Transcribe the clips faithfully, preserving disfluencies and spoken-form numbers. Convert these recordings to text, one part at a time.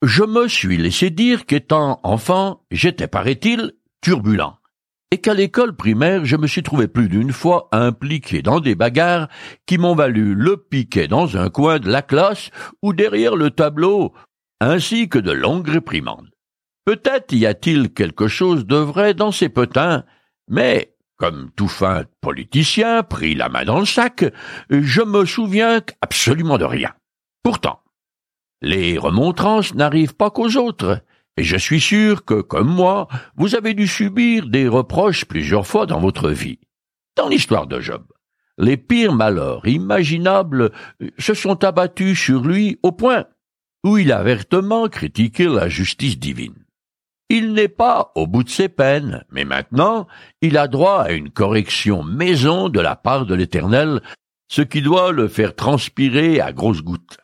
Je me suis laissé dire qu'étant enfant, j'étais, paraît-il, turbulent, et qu'à l'école primaire, je me suis trouvé plus d'une fois impliqué dans des bagarres qui m'ont valu le piquet dans un coin de la classe ou derrière le tableau, ainsi que de longues réprimandes. Peut-être y a-t-il quelque chose de vrai dans ces potins, mais, comme tout fin politicien pris la main dans le sac, je me souviens absolument de rien. Pourtant, les remontrances n'arrivent pas qu'aux autres, et je suis sûr que, comme moi, vous avez dû subir des reproches plusieurs fois dans votre vie. Dans l'histoire de Job, les pires malheurs imaginables se sont abattus sur lui au point où il a vertement critiqué la justice divine. Il n'est pas au bout de ses peines, mais maintenant, il a droit à une correction maison de la part de l'Éternel, ce qui doit le faire transpirer à grosses gouttes.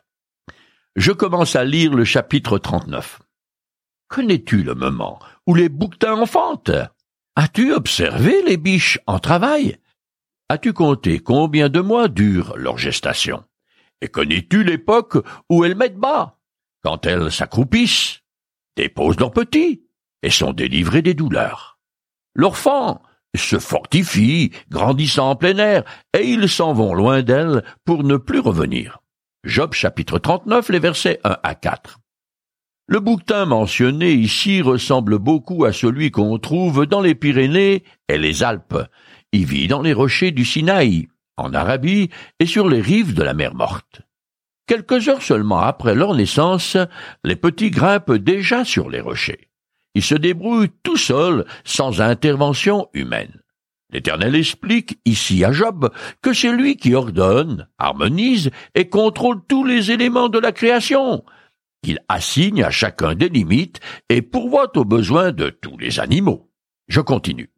Je commence à lire le chapitre trente-neuf. Connais-tu le moment où les bouquetins enfantent? As-tu observé les biches en travail? As-tu compté combien de mois dure leur gestation? Et connais-tu l'époque où elles mettent bas, quand elles s'accroupissent, déposent leurs petits et sont délivrées des douleurs? Leurs fans se fortifient, grandissant en plein air, et ils s'en vont loin d'elles pour ne plus revenir. Job chapitre trente-neuf, les versets un à quatre. Le bouquetin mentionné ici ressemble beaucoup à celui qu'on trouve dans les Pyrénées et les Alpes. Il vit dans les rochers du Sinaï, en Arabie et sur les rives de la mer Morte. Quelques heures seulement après leur naissance, les petits grimpent déjà sur les rochers. Ils se débrouillent tout seuls, sans intervention humaine. L'Éternel explique ici à Job que c'est lui qui ordonne, harmonise et contrôle tous les éléments de la création, qu'il assigne à chacun des limites et pourvoit aux besoins de tous les animaux. Je continue.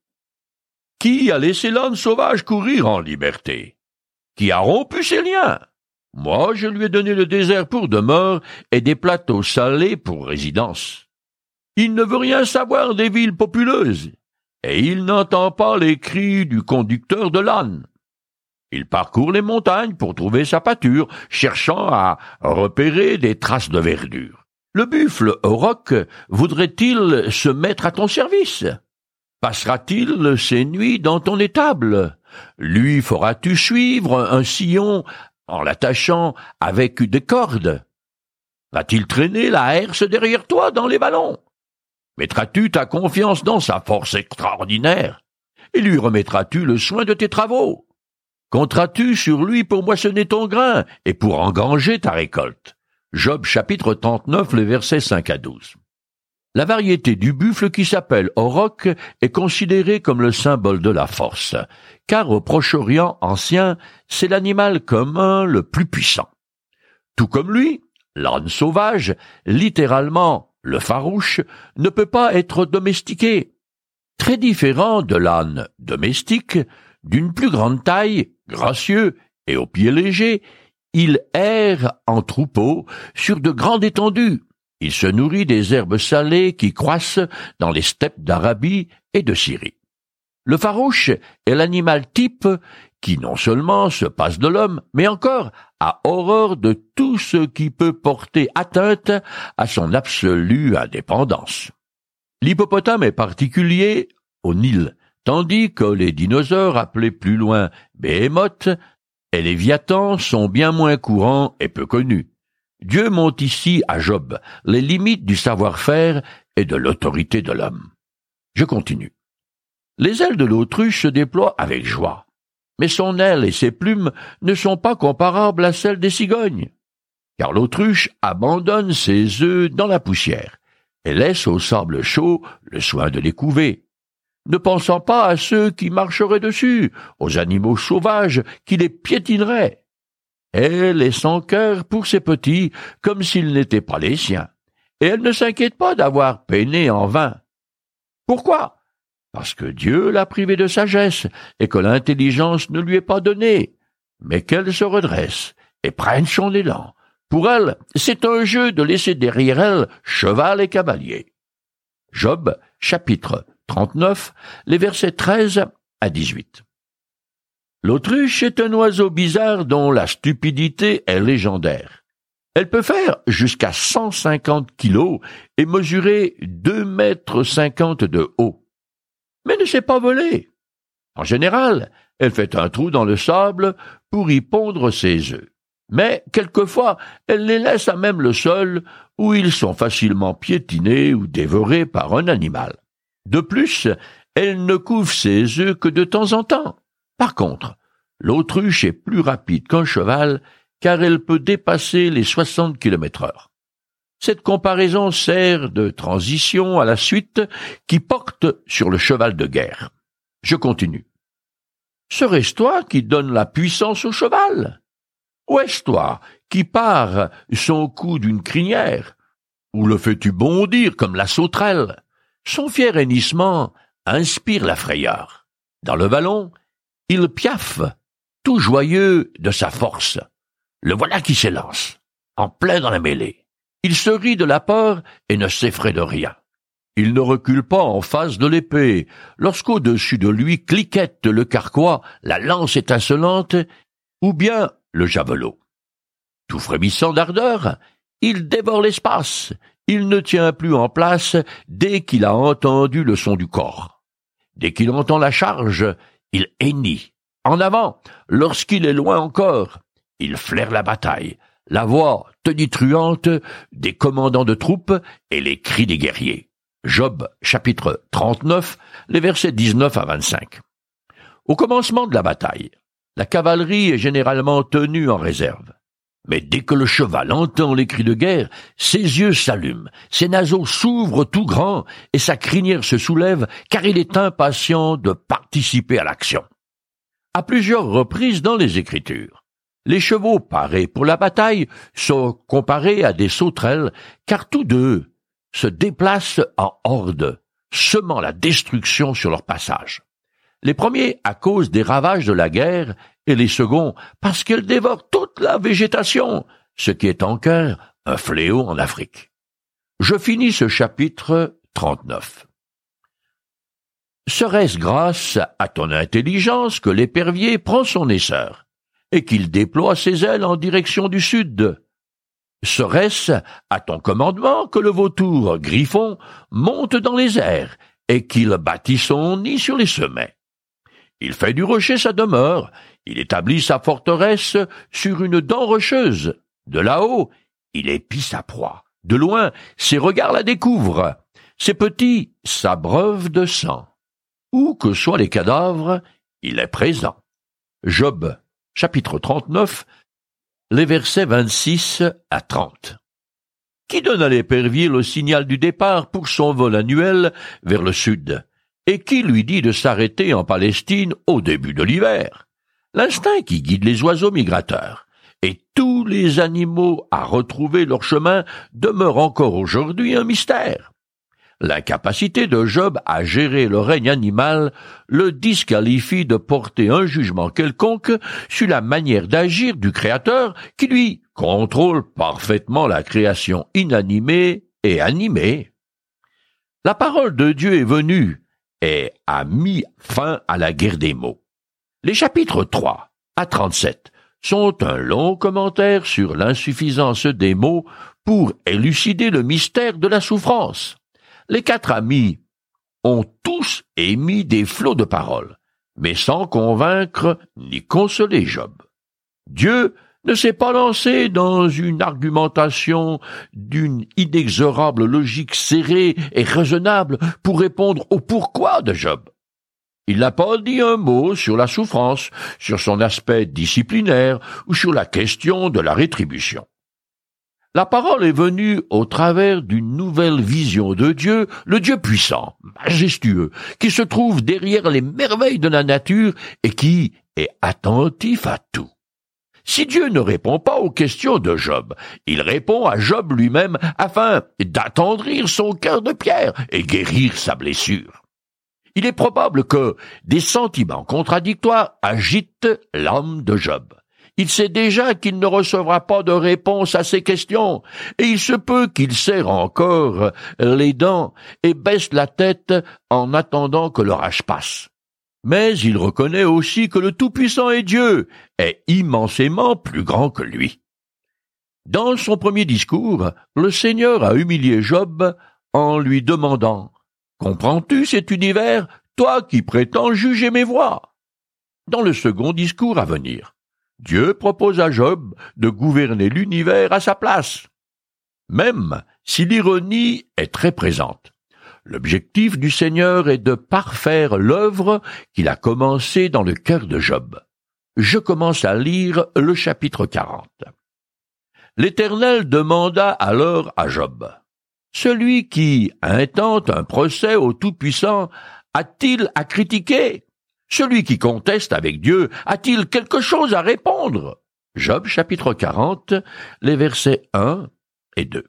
Qui a laissé l'âne sauvage courir en liberté? Qui a rompu ses liens? Moi, je lui ai donné le désert pour demeure et des plateaux salés pour résidence. Il ne veut rien savoir des villes populeuses, et il n'entend pas les cris du conducteur de l'âne. Il parcourt les montagnes pour trouver sa pâture, cherchant à repérer des traces de verdure. Le buffle au roc voudrait-il se mettre à ton service? Passera-t-il ses nuits dans ton étable? Lui feras-tu suivre un sillon en l'attachant avec des cordes? Va-t-il traîner la herse derrière toi dans les vallons? Mettras-tu ta confiance dans sa force extraordinaire? Et lui remettras-tu le soin de tes travaux? Compteras-tu sur lui pour moissonner ton grain et pour engranger ta récolte? Job chapitre trente-neuf, les versets cinq à douze. La variété du buffle qui s'appelle auroch est considérée comme le symbole de la force, car au Proche-Orient ancien, c'est l'animal commun le plus puissant. Tout comme lui, l'âne sauvage, littéralement le farouche, ne peut pas être domestiqué. Très différent de l'âne domestique, d'une plus grande taille, gracieux et aux pieds légers, il erre en troupeau sur de grandes étendues. Il se nourrit des herbes salées qui croissent dans les steppes d'Arabie et de Syrie. Le farouche est l'animal type qui non seulement se passe de l'homme, mais encore a horreur de tout ce qui peut porter atteinte à son absolue indépendance. L'hippopotame est particulier au Nil, tandis que les dinosaures appelés plus loin Béhémoth et Léviathan sont bien moins courants et peu connus. Dieu montre ici à Job les limites du savoir-faire et de l'autorité de l'homme. Je continue. Les ailes de l'autruche se déploient avec joie, mais son aile et ses plumes ne sont pas comparables à celles des cigognes, car l'autruche abandonne ses œufs dans la poussière et laisse au sable chaud le soin de les couver, ne pensant pas à ceux qui marcheraient dessus, aux animaux sauvages qui les piétineraient. Elle est sans cœur pour ses petits, comme s'ils n'étaient pas les siens, et elle ne s'inquiète pas d'avoir peiné en vain. Pourquoi? Parce que Dieu l'a privée de sagesse, et que l'intelligence ne lui est pas donnée, mais qu'elle se redresse et prenne son élan. Pour elle, c'est un jeu de laisser derrière elle cheval et cavalier. Job, chapitre trente-neuf, les versets treize à dix-huit. L'autruche est un oiseau bizarre dont la stupidité est légendaire. Elle peut faire jusqu'à cent cinquante kilos et mesurer deux mètres cinquante de haut. Mais ne sait pas voler. En général, elle fait un trou dans le sable pour y pondre ses œufs. Mais quelquefois, elle les laisse à même le sol où ils sont facilement piétinés ou dévorés par un animal. De plus, elle ne couve ses œufs que de temps en temps. Par contre, l'autruche est plus rapide qu'un cheval car elle peut dépasser les soixante kilomètres heure. Cette comparaison sert de transition à la suite qui porte sur le cheval de guerre. Je continue. Serait-ce toi qui donne la puissance au cheval? Ou est-ce toi qui pars son cou d'une crinière? Ou le fais-tu bondir comme la sauterelle? Son fier hennissement inspire la frayeur. Dans le vallon, il piaffe, tout joyeux de sa force. Le voilà qui s'élance, en plein dans la mêlée. Il se rit de la peur et ne s'effraie de rien. Il ne recule pas en face de l'épée, lorsqu'au-dessus de lui cliquette le carquois, la lance étincelante, ou bien le javelot. Tout frémissant d'ardeur, il dévore l'espace. Il ne tient plus en place dès qu'il a entendu le son du corps. Dès qu'il entend la charge, il hennit. En avant, lorsqu'il est loin encore, il flaire la bataille, la voix tonitruante des commandants de troupes et les cris des guerriers. Job, chapitre trente-neuf, les versets dix-neuf à vingt-cinq. Au commencement de la bataille, la cavalerie est généralement tenue en réserve. Mais dès que le cheval entend les cris de guerre, ses yeux s'allument, ses naseaux s'ouvrent tout grands et sa crinière se soulève car il est impatient de participer à l'action. À plusieurs reprises dans les Écritures, les chevaux parés pour la bataille sont comparés à des sauterelles car tous deux se déplacent en horde, semant la destruction sur leur passage. Les premiers à cause des ravages de la guerre et les seconds parce qu'ils dévorent toute la végétation, ce qui est encore un fléau en Afrique. Je finis ce chapitre trente-neuf. Serait-ce grâce à ton intelligence que l'épervier prend son essor et qu'il déploie ses ailes en direction du sud? Serait-ce à ton commandement que le vautour griffon monte dans les airs et qu'il bâtit son nid sur les sommets? Il fait du rocher sa demeure, il établit sa forteresse sur une dent rocheuse. De là-haut, il épie sa proie. De loin, ses regards la découvrent. Ses petits s'abreuvent de sang. Où que soient les cadavres, il est présent. Job, chapitre trente-neuf, les versets vingt-six à trente. Qui donne à l'épervier le signal du départ pour son vol annuel vers le sud? Et qui lui dit de s'arrêter en Palestine au début de l'hiver? L'instinct qui guide les oiseaux migrateurs et tous les animaux à retrouver leur chemin demeure encore aujourd'hui un mystère. L'incapacité de Job à gérer le règne animal le disqualifie de porter un jugement quelconque sur la manière d'agir du Créateur qui, lui, contrôle parfaitement la création inanimée et animée. La parole de Dieu est venue et a mis fin à la guerre des mots. Les chapitres trois à trente-sept sont un long commentaire sur l'insuffisance des mots pour élucider le mystère de la souffrance. Les quatre amis ont tous émis des flots de paroles, mais sans convaincre ni consoler Job. Dieu ne s'est pas lancé dans une argumentation d'une inexorable logique serrée et raisonnable pour répondre au pourquoi de Job. Il n'a pas dit un mot sur la souffrance, sur son aspect disciplinaire ou sur la question de la rétribution. La parole est venue au travers d'une nouvelle vision de Dieu, le Dieu puissant, majestueux, qui se trouve derrière les merveilles de la nature et qui est attentif à tout. Si Dieu ne répond pas aux questions de Job, il répond à Job lui-même afin d'attendrir son cœur de pierre et guérir sa blessure. Il est probable que des sentiments contradictoires agitent l'âme de Job. Il sait déjà qu'il ne recevra pas de réponse à ses questions, et il se peut qu'il serre encore les dents et baisse la tête en attendant que l'orage passe. Mais il reconnaît aussi que le Tout-Puissant est Dieu, est immensément plus grand que lui. Dans son premier discours, le Seigneur a humilié Job en lui demandant « Comprends-tu cet univers, toi qui prétends juger mes voies ?» Dans le second discours à venir, Dieu propose à Job de gouverner l'univers à sa place. Même si l'ironie est très présente, l'objectif du Seigneur est de parfaire l'œuvre qu'il a commencée dans le cœur de Job. Je commence à lire le chapitre quarante. L'Éternel demanda alors à Job, « Celui qui intente un procès au Tout-Puissant a-t-il à critiquer? Celui qui conteste avec Dieu a-t-il quelque chose à répondre ?» Job chapitre quarante, les versets un et deux.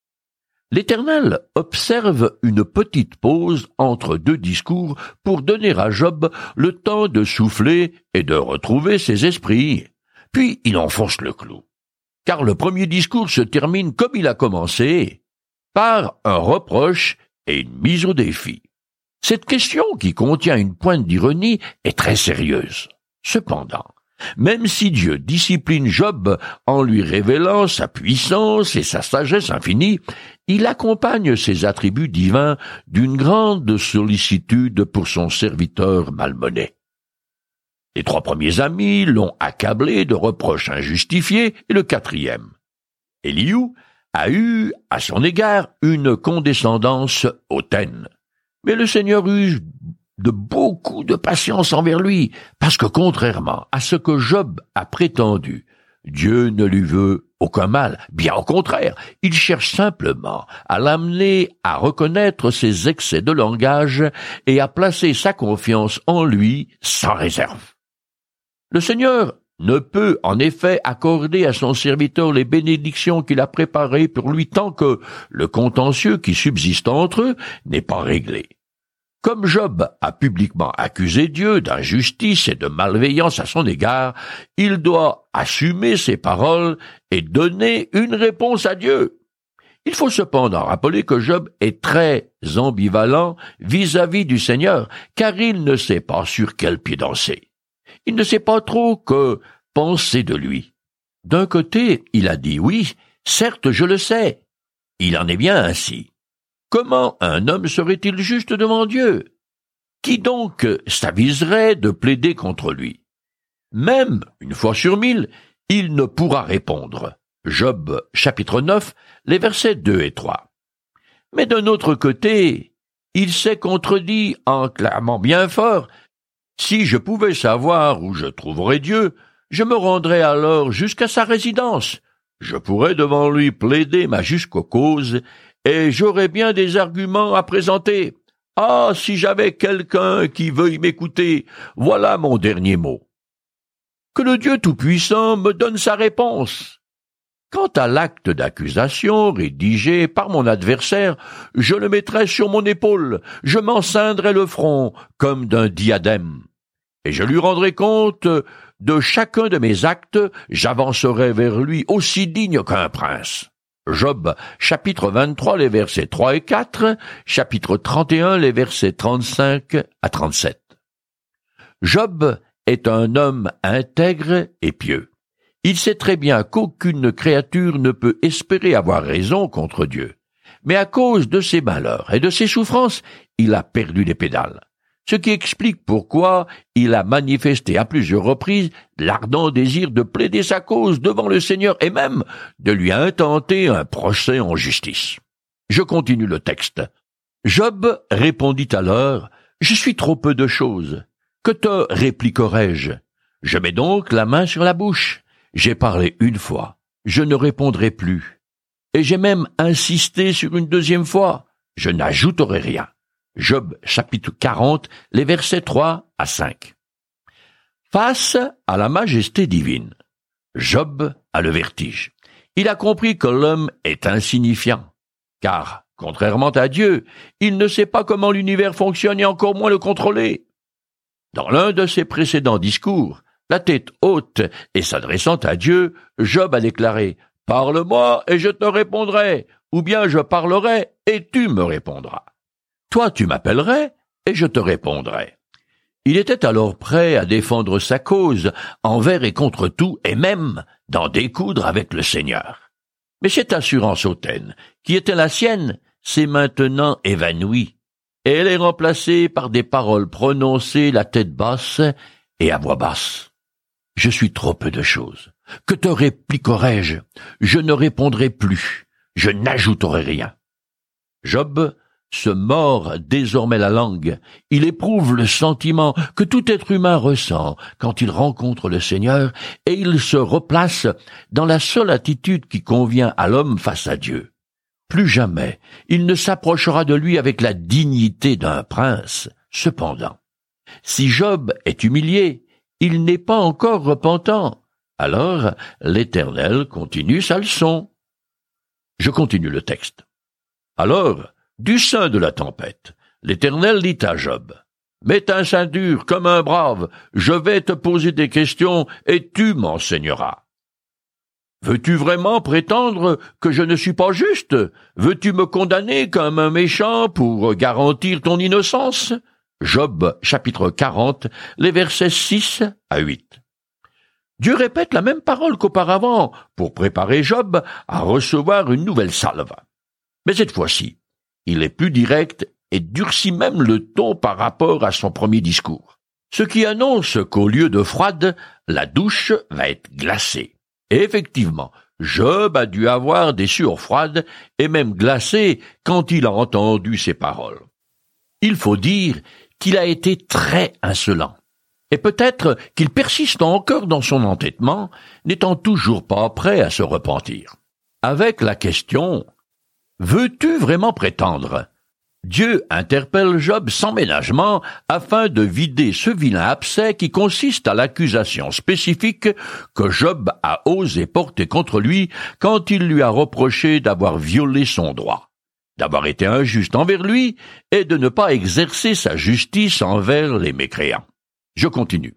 L'Éternel observe une petite pause entre deux discours pour donner à Job le temps de souffler et de retrouver ses esprits. Puis il enfonce le clou. Car le premier discours se termine comme il a commencé, par un reproche et une mise au défi. Cette question, qui contient une pointe d'ironie, est très sérieuse. Cependant, même si Dieu discipline Job en lui révélant sa puissance et sa sagesse infinie, il accompagne ses attributs divins d'une grande sollicitude pour son serviteur malmené. Les trois premiers amis l'ont accablé de reproches injustifiés, et le quatrième, Élihu, a eu à son égard une condescendance hautaine. Mais le Seigneur eut de beaucoup de patience envers lui, parce que contrairement à ce que Job a prétendu, Dieu ne lui veut aucun mal. Bien au contraire, il cherche simplement à l'amener à reconnaître ses excès de langage et à placer sa confiance en lui sans réserve. Le Seigneur ne peut en effet accorder à son serviteur les bénédictions qu'il a préparées pour lui tant que le contentieux qui subsiste entre eux n'est pas réglé. Comme Job a publiquement accusé Dieu d'injustice et de malveillance à son égard, il doit assumer ses paroles et donner une réponse à Dieu. Il faut cependant rappeler que Job est très ambivalent vis-à-vis du Seigneur, car il ne sait pas sur quel pied danser. Il ne sait pas trop que penser de lui. D'un côté, il a dit oui, certes je le sais. Il en est bien ainsi. Comment un homme serait-il juste devant Dieu? Qui donc s'aviserait de plaider contre lui? Même, une fois sur mille, il ne pourra répondre. Job chapitre neuf, les versets deux et trois. Mais d'un autre côté, il s'est contredit en clamant bien fort « Si je pouvais savoir où je trouverais Dieu, je me rendrais alors jusqu'à sa résidence. Je pourrais devant lui plaider ma juste cause, et j'aurais bien des arguments à présenter. Ah, si j'avais quelqu'un qui veuille m'écouter, voilà mon dernier mot. Que le Dieu Tout-Puissant me donne sa réponse. Quant à l'acte d'accusation rédigé par mon adversaire, je le mettrai sur mon épaule, je m'en ceindrai le front comme d'un diadème. Et je lui rendrai compte de chacun de mes actes, j'avancerai vers lui aussi digne qu'un prince. Job, chapitre vingt-trois, les versets trois et quatre, chapitre trente et un, les versets trente-cinq à trente-sept. Job est un homme intègre et pieux. Il sait très bien qu'aucune créature ne peut espérer avoir raison contre Dieu. Mais à cause de ses malheurs et de ses souffrances, il a perdu les pédales. Ce qui explique pourquoi il a manifesté à plusieurs reprises l'ardent désir de plaider sa cause devant le Seigneur et même de lui intenter un procès en justice. Je continue le texte. Job répondit alors, « Je suis trop peu de choses. Que te répliquerai-je? Je mets donc la main sur la bouche. J'ai parlé une fois. Je ne répondrai plus. Et j'ai même insisté sur une deuxième fois. Je n'ajouterai rien. » Job chapitre quarante, les versets trois à cinq. Face à la majesté divine, Job a le vertige. Il a compris que l'homme est insignifiant, car, contrairement à Dieu, il ne sait pas comment l'univers fonctionne et encore moins le contrôler. Dans l'un de ses précédents discours, la tête haute et s'adressant à Dieu, Job a déclaré « Parle-moi et je te répondrai, ou bien je parlerai et tu me répondras. » Toi tu m'appellerais, et je te répondrai. Il était alors prêt à défendre sa cause, envers et contre tout, et même d'en découdre avec le Seigneur. Mais cette assurance hautaine, qui était la sienne, s'est maintenant évanouie, et elle est remplacée par des paroles prononcées la tête basse et à voix basse. Je suis trop peu de choses. Que te répliquerai-je? Je ne répondrai plus. Je n'ajouterai rien. Job se mord désormais la langue. Il éprouve le sentiment que tout être humain ressent quand il rencontre le Seigneur, et il se replace dans la seule attitude qui convient à l'homme face à Dieu. Plus jamais il ne s'approchera de lui avec la dignité d'un prince. Cependant, si Job est humilié, il n'est pas encore repentant. Alors l'Éternel continue sa leçon. Je continue le texte. Alors, du sein de la tempête, l'Éternel dit à Job, « Mets un sein dur comme un brave, je vais te poser des questions et tu m'enseigneras. Veux-tu vraiment prétendre que je ne suis pas juste? Veux-tu me condamner comme un méchant pour garantir ton innocence ?» Job, chapitre quarante, les versets six à huit. Dieu répète la même parole qu'auparavant pour préparer Job à recevoir une nouvelle salve. Mais cette fois-ci, il est plus direct et durcit même le ton par rapport à son premier discours, ce qui annonce qu'au lieu de froide, la douche va être glacée. Et effectivement, Job a dû avoir des sueurs froides et même glacées quand il a entendu ces paroles. Il faut dire qu'il a été très insolent. Et peut-être qu'il persiste encore dans son entêtement, n'étant toujours pas prêt à se repentir. Avec la question « Veux-tu vraiment prétendre ?» Dieu interpelle Job sans ménagement afin de vider ce vilain abcès qui consiste à l'accusation spécifique que Job a osé porter contre lui quand il lui a reproché d'avoir violé son droit, d'avoir été injuste envers lui et de ne pas exercer sa justice envers les mécréants. Je continue.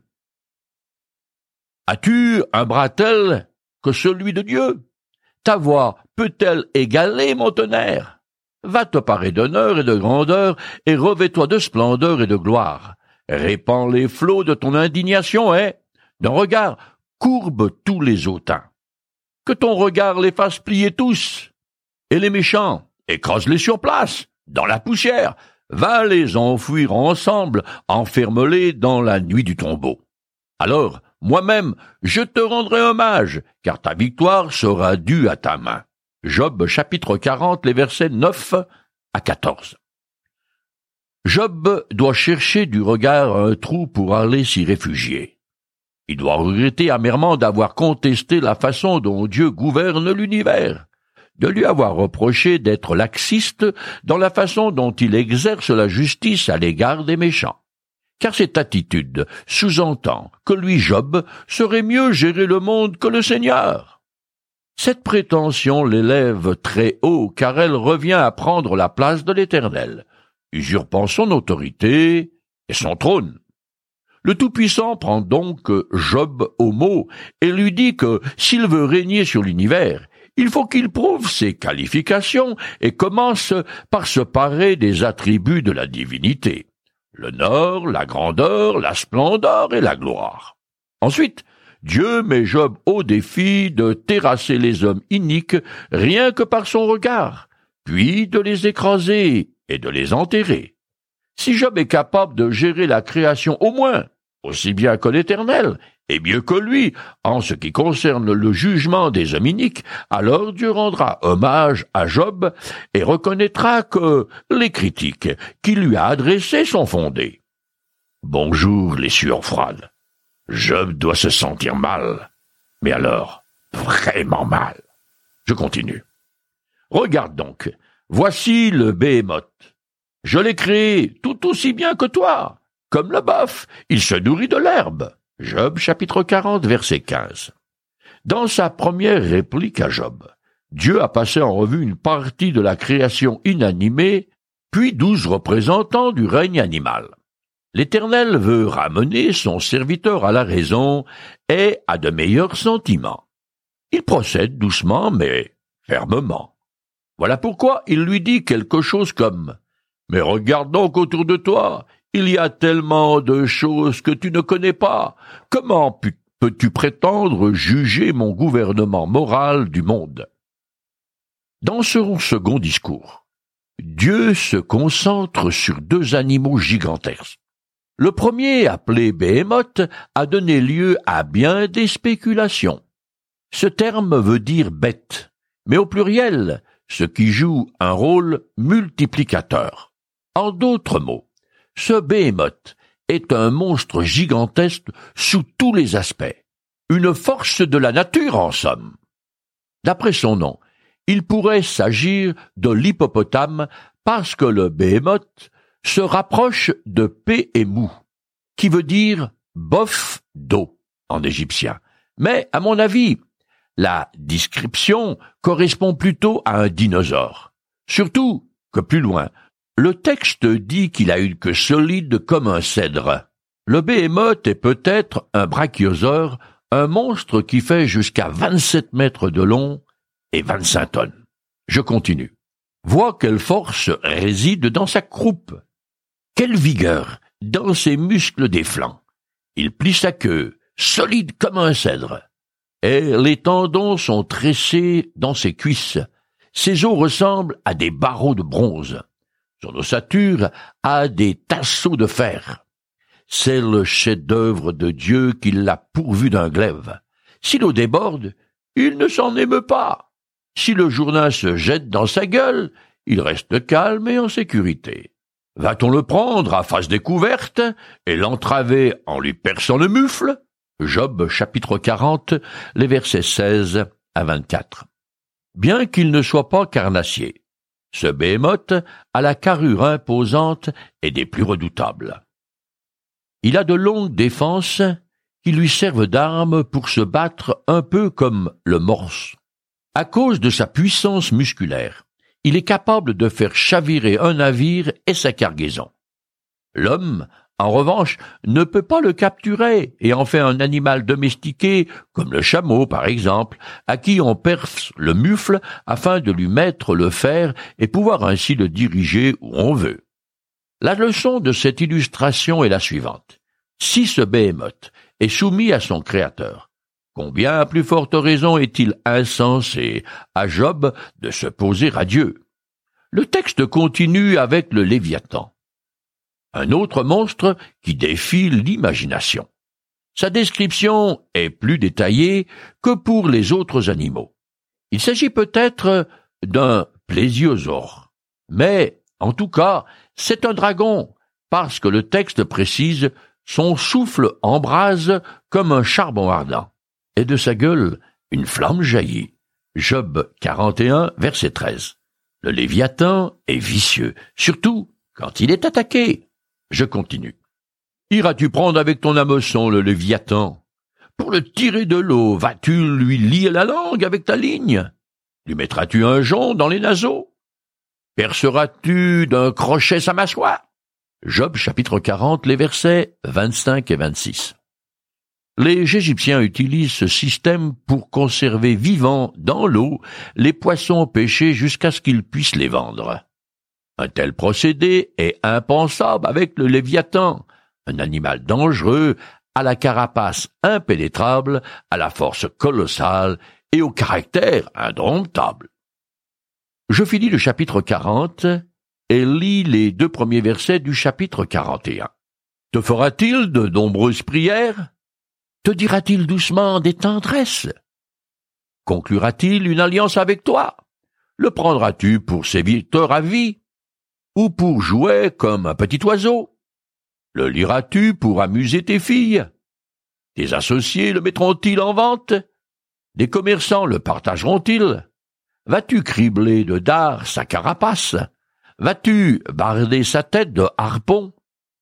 As-tu un bras tel que celui de Dieu? Ta voix peut-elle égaler mon tonnerre? Va te parer d'honneur et de grandeur, et revêt-toi de splendeur et de gloire. Répands les flots de ton indignation, et, d'un regard, courbe tous les hautains. Que ton regard les fasse plier tous, et les méchants, écrase-les sur place, dans la poussière. Va les enfouir ensemble, enferme-les dans la nuit du tombeau. Alors, moi-même, je te rendrai hommage, car ta victoire sera due à ta main. Job, chapitre quarante, les versets neuf à quatorze. Job doit chercher du regard un trou pour aller s'y réfugier. Il doit regretter amèrement d'avoir contesté la façon dont Dieu gouverne l'univers, de lui avoir reproché d'être laxiste dans la façon dont il exerce la justice à l'égard des méchants. Car cette attitude sous-entend que lui, Job, saurait mieux gérer le monde que le Seigneur. Cette prétention l'élève très haut, car elle revient à prendre la place de l'Éternel, usurpant son autorité et son trône. Le Tout-Puissant prend donc Job au mot et lui dit que s'il veut régner sur l'univers, il faut qu'il prouve ses qualifications et commence par se parer des attributs de la divinité, l'honneur, la grandeur, la splendeur et la gloire. Ensuite, Dieu met Job au défi de terrasser les hommes iniques rien que par son regard, puis de les écraser et de les enterrer. Si Job est capable de gérer la création au moins, aussi bien que l'Éternel, et mieux que lui, en ce qui concerne le jugement des hommes iniques, alors Dieu rendra hommage à Job et reconnaîtra que les critiques qu'il lui a adressées sont fondées. Bonjour les sueurs froides. Job doit se sentir mal, mais alors, vraiment mal. Je continue. Regarde donc, voici le Béhémoth. Je l'ai créé tout aussi bien que toi. Comme le bœuf, il se nourrit de l'herbe. Job, chapitre quarante, verset quinze. Dans sa première réplique à Job, Dieu a passé en revue une partie de la création inanimée, puis douze représentants du règne animal. L'Éternel veut ramener son serviteur à la raison et à de meilleurs sentiments. Il procède doucement mais fermement. Voilà pourquoi il lui dit quelque chose comme « Mais regarde donc autour de toi, il y a tellement de choses que tu ne connais pas. Comment peux-tu prétendre juger mon gouvernement moral du monde ?» Dans son second discours, Dieu se concentre sur deux animaux gigantesques. Le premier, appelé Béhémoth, a donné lieu à bien des spéculations. Ce terme veut dire bête, mais au pluriel, ce qui joue un rôle multiplicateur. En d'autres mots, ce Béhémoth est un monstre gigantesque sous tous les aspects, une force de la nature en somme. D'après son nom, il pourrait s'agir de l'hippopotame parce que le Béhémoth se rapproche de Pé-Émou, qui veut dire bof d'eau en égyptien. Mais, à mon avis, la description correspond plutôt à un dinosaure. Surtout que plus loin, le texte dit qu'il a une queue solide comme un cèdre. Le Béhémoth est peut-être un brachiosaure, un monstre qui fait jusqu'à vingt-sept mètres de long et vingt-cinq tonnes. Je continue. Vois quelle force réside dans sa croupe. Quelle vigueur dans ses muscles des flancs. Il plie sa queue, solide comme un cèdre. Et les tendons sont tressés dans ses cuisses. Ses os ressemblent à des barreaux de bronze. Son ossature a des tasseaux de fer. C'est le chef-d'œuvre de Dieu qui l'a pourvu d'un glaive. Si l'eau déborde, il ne s'en émeut pas. Si le jourdain se jette dans sa gueule, il reste calme et en sécurité. Va-t-on le prendre à face découverte et l'entraver en lui perçant le mufle? Job chapitre quarante, les versets seize à vingt-quatre. Bien qu'il ne soit pas carnassier, ce Béhémoth a la carrure imposante et des plus redoutables. Il a de longues défenses qui lui servent d'armes pour se battre un peu comme le morse. À cause de sa puissance musculaire, il est capable de faire chavirer un navire et sa cargaison. L'homme, en revanche, ne peut pas le capturer et en fait un animal domestiqué, comme le chameau par exemple, à qui on perce le mufle afin de lui mettre le fer et pouvoir ainsi le diriger où on veut. La leçon de cette illustration est la suivante. Si ce Béhémoth est soumis à son Créateur, combien à plus forte raison est-il insensé à Job de se poser à Dieu? Le texte continue avec le Léviathan, un autre monstre qui défie l'imagination. Sa description est plus détaillée que pour les autres animaux. Il s'agit peut-être d'un plésiosaure, mais en tout cas, c'est un dragon, parce que le texte précise son souffle embrase comme un charbon ardent. Et de sa gueule, une flamme jaillit. Job quarante et un, verset treize. Le Léviathan est vicieux, surtout quand il est attaqué. Je continue. Iras-tu prendre avec ton hameçon le Léviathan? Pour le tirer de l'eau, vas-tu lui lier la langue avec ta ligne? Lui mettras-tu un jonc dans les naseaux? Perceras-tu d'un crochet sa mâchoire? Job chapitre quarante, les versets vingt-cinq et vingt-six. Les Égyptiens utilisent ce système pour conserver vivants dans l'eau les poissons pêchés jusqu'à ce qu'ils puissent les vendre. Un tel procédé est impensable avec le Léviathan, un animal dangereux, à la carapace impénétrable, à la force colossale et au caractère indomptable. Je finis le chapitre quarante et lis les deux premiers versets du chapitre quarante et un. Te fera-t-il de nombreuses prières? Te dira-t-il doucement des tendresses? Conclura-t-il une alliance avec toi? Le prendras-tu pour serviteur à vie? Ou pour jouer comme un petit oiseau? Le liras-tu pour amuser tes filles? Tes associés le mettront-ils en vente? Des commerçants le partageront-ils? Vas-tu cribler de dards sa carapace? Vas-tu barder sa tête de harpons?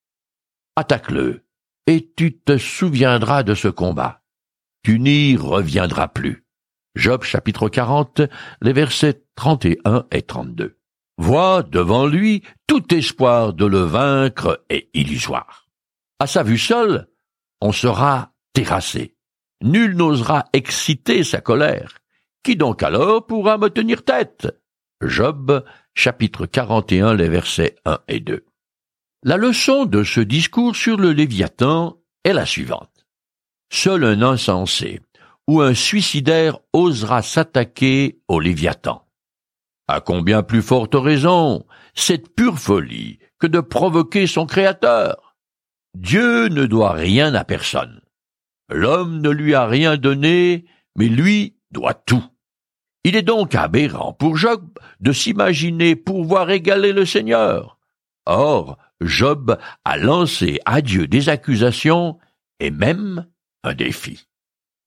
Attaque-le, et tu te souviendras de ce combat. Tu n'y reviendras plus. Job chapitre quarante, les versets trente et un et trente-deux. Vois devant lui tout espoir de le vaincre est illusoire. À sa vue seule, on sera terrassé. Nul n'osera exciter sa colère. Qui donc alors pourra me tenir tête? Job chapitre quarante et un, les versets un et deux. La leçon de ce discours sur le Léviathan est la suivante. Seul un insensé ou un suicidaire osera s'attaquer au Léviathan. À combien plus forte raison, cette pure folie que de provoquer son Créateur. Dieu ne doit rien à personne. L'homme ne lui a rien donné, mais lui doit tout. Il est donc aberrant pour Job de s'imaginer pouvoir égaler le Seigneur. Or, Job a lancé à Dieu des accusations et même un défi.